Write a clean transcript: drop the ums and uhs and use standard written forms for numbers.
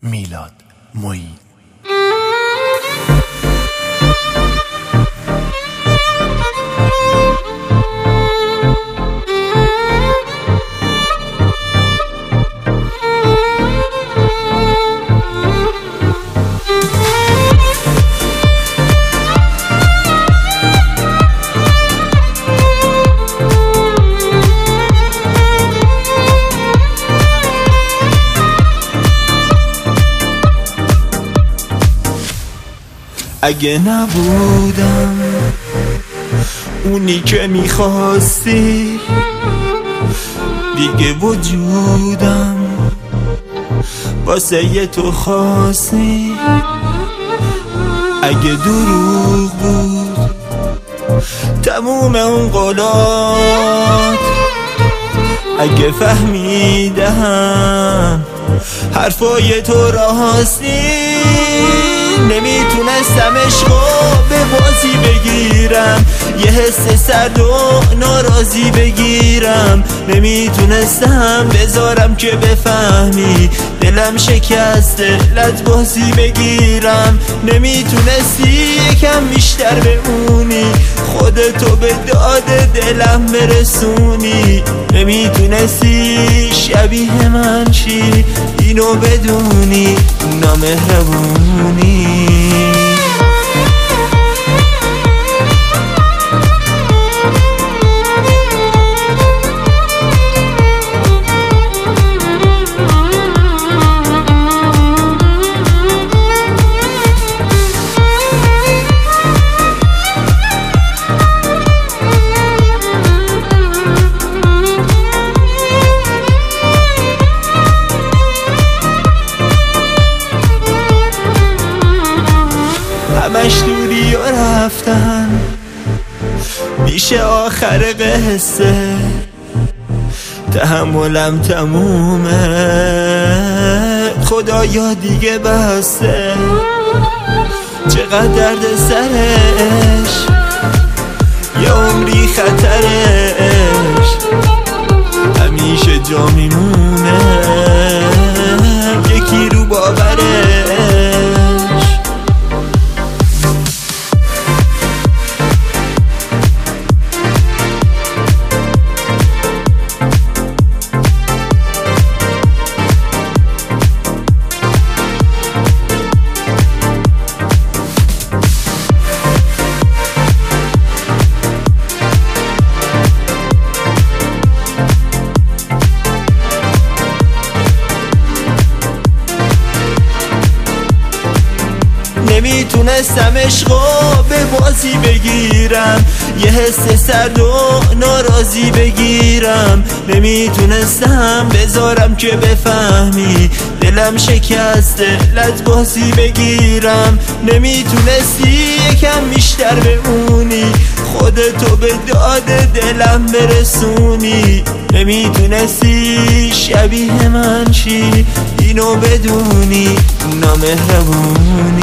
میلاد معین. اگه نبودم اونی که میخواستی دیگه وجودم واسه یه تو خاصی. اگه دروغ بود تموم اون قولات، اگه فهمیدم حرفای تو راستی، نمیتونستم عشقو به بازی بگیرم، یه حس سرد و ناراضی بگیرم، نمیتونستم بذارم که بفهمی دلم شکسته لت بازی بگیرم، نمیتونستی یکم بیشتر بمونی خودتو به داد دلم برسونی، نمیتونستی شبیه من چی اینو بدونی نامهربونی. همش دوری و رفتن میشه آخر قصه، تحملم تمومه خدایا دیگه بسته، چقدر درد سرش یه عمری خطرش، همیشه جا میمونه یکی رو باورش. نمیتونستم عشقو به بازی بگیرم، یه حس سرد و ناراضی بگیرم، نمیتونستم بذارم که بفهمی دلم شکسته لت بازی بگیرم، نمیتونستی یکم بیشتر بمونی خودتو به داد دلم برسونی، نمیتونستی شبیه من چی اینو بدونی نامهربونی.